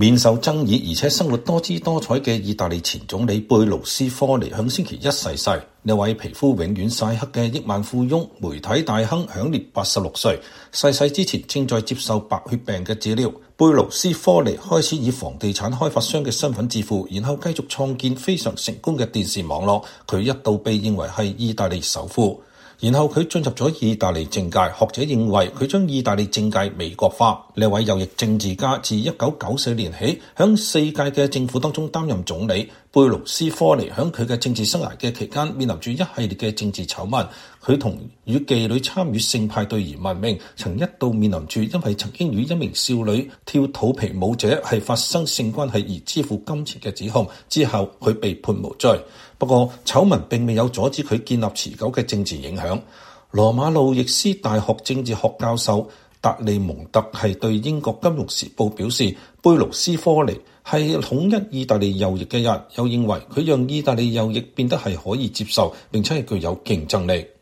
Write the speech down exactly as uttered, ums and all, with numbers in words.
免受爭議而且生活多姿多彩嘅意大利前總理貝盧斯科尼響星期一逝世。呢位皮膚永遠曬黑嘅億萬富翁、媒體大亨享年八十六歲，逝世之前正在接受白血病嘅治療。貝盧斯科尼開始以房地產開發商嘅身份致富，然後繼續創建非常成功嘅電視網絡。佢一度被認為係意大利首富。然後佢進入咗意大利政界，學者認為佢將意大利政界美國化。呢位右翼政治家自一九九四年起響四屆嘅政府當中擔任總理。貝盧斯科尼響佢嘅政治生涯嘅期間面臨住一系列嘅政治醜聞。佢同與妓女參與性派對而聞名，曾一度面臨住因為曾經與一名少女跳肚皮舞者係發生性關係而支付金錢嘅指控，之後佢被判無罪。不過醜聞並未有阻止佢建立持久嘅政治影響。羅馬路易斯大學政治學教授達利蒙特係對英國金融時報表示，貝盧斯科尼係統一意大利右翼嘅人，又認為佢讓意大利右翼變得係可以接受並且係具有競爭力。